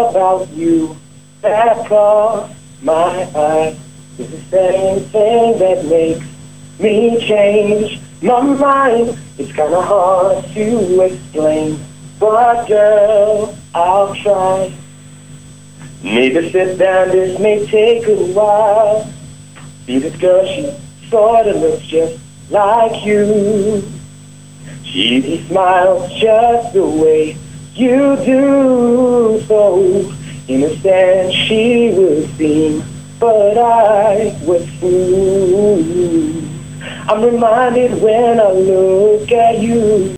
about you that caught my eye. It's the same thing that makes me change my mind. It's kinda hard to explain, but girl, I'll try. Maybe sit down, this may take a while. See this girl, she sorta looks just like you. She smiles just the way you do, so innocent she would seem, but I was fooled. I'm reminded when I look at you.